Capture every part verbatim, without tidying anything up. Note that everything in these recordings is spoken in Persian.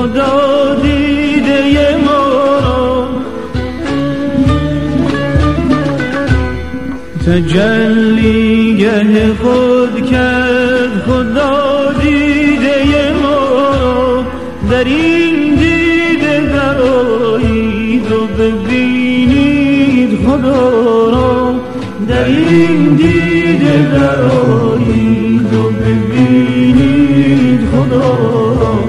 خدا دیده ما را تجلیگه خود کرد. خدا دیده ما را در این دیده درآیید و ببینید خدا را. در این دیده درآیید و ببینید خدا را.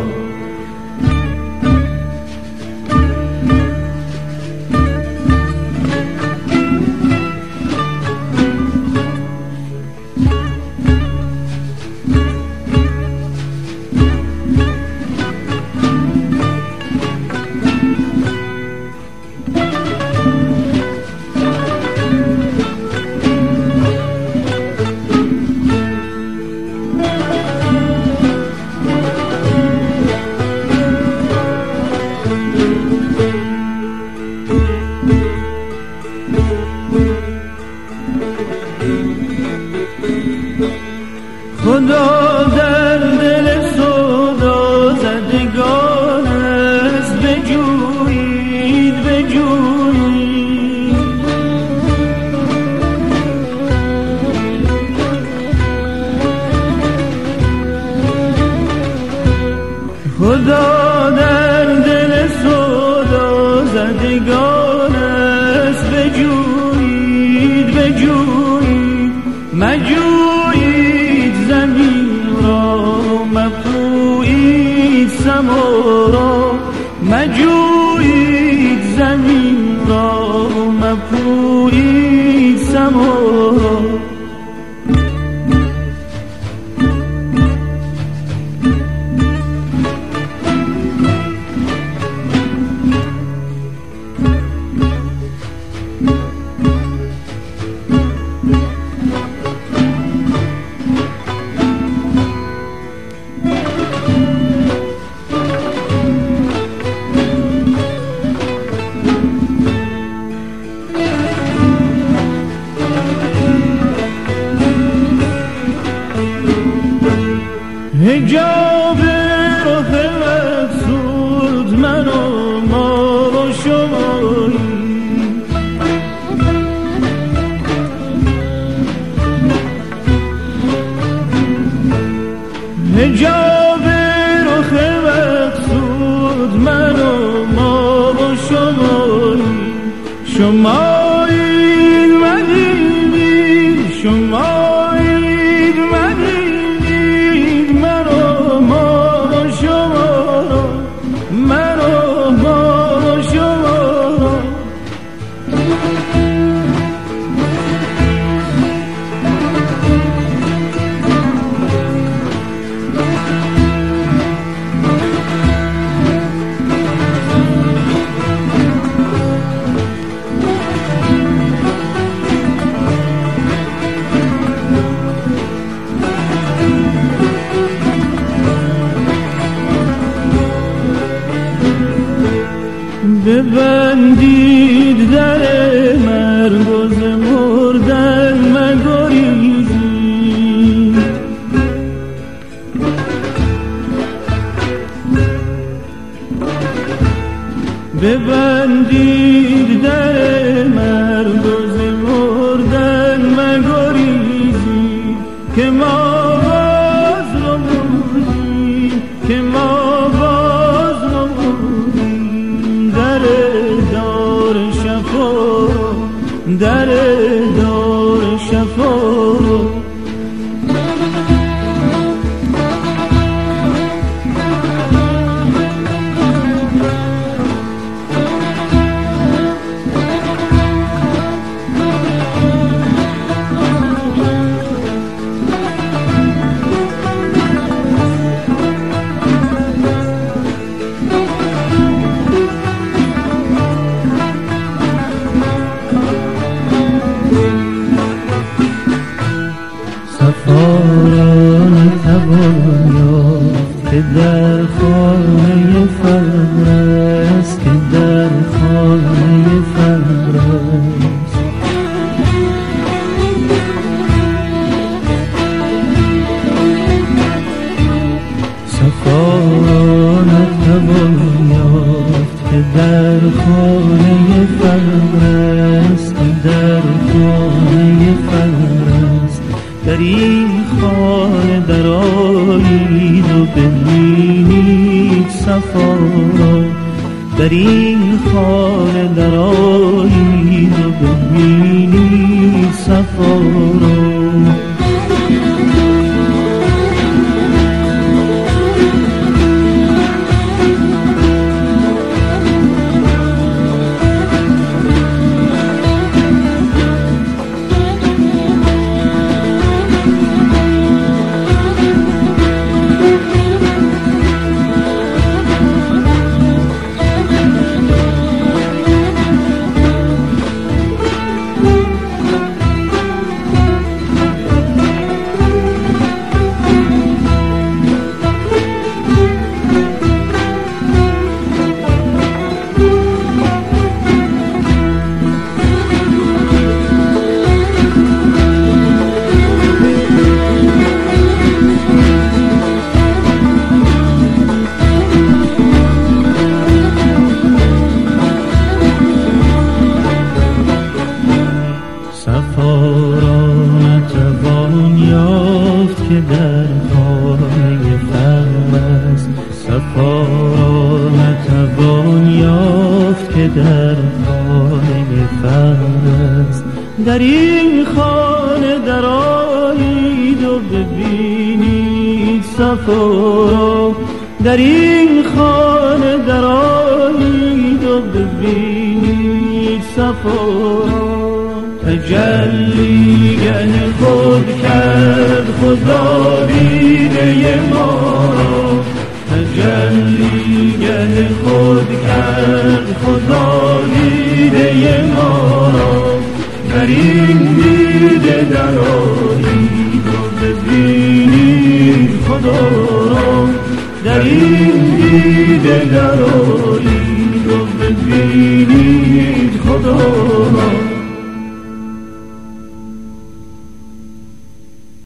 خدا در دل سودا زدگان است، بجویید بجویید. خدا در دل سودا زدگان است، بجویید بجویید. مجویید زمین را، مپویید سما را. مجویید زمین را، مپویید سما را. حجاب رخ مقصود من و ما و شمایی. حجاب رخ مقصود من و ما و شمایی. شمایید مدینید، شمایید مدینید. مرا ما و شما را، مرا ما و شما را. ببندید در مرگ و ز مردن مگریزید. ببندید در مرگ و ز مردن مگریزید. که ما باز نمودیم، که ما باز نمودیم. در دار شفا، در دار شفا. که در خانه فقر است، که در خانه فقر است. صفا نتوان خانه درآیید و ببینید صفا را، در این خانه درآیید و ببینید صفا را. که در خانه فهم است، صفا را نتوان یافت که در خانه فهم است. در این خانه درآیید و ببینید صفا را، در این خانه درآیید و ببینید صفا را. تجلیگه خود کرد خدا دیده ما را، تجلیگه خود کرد خدا دیده ما را. در این دیده درآیید و ببینید خدا را، در این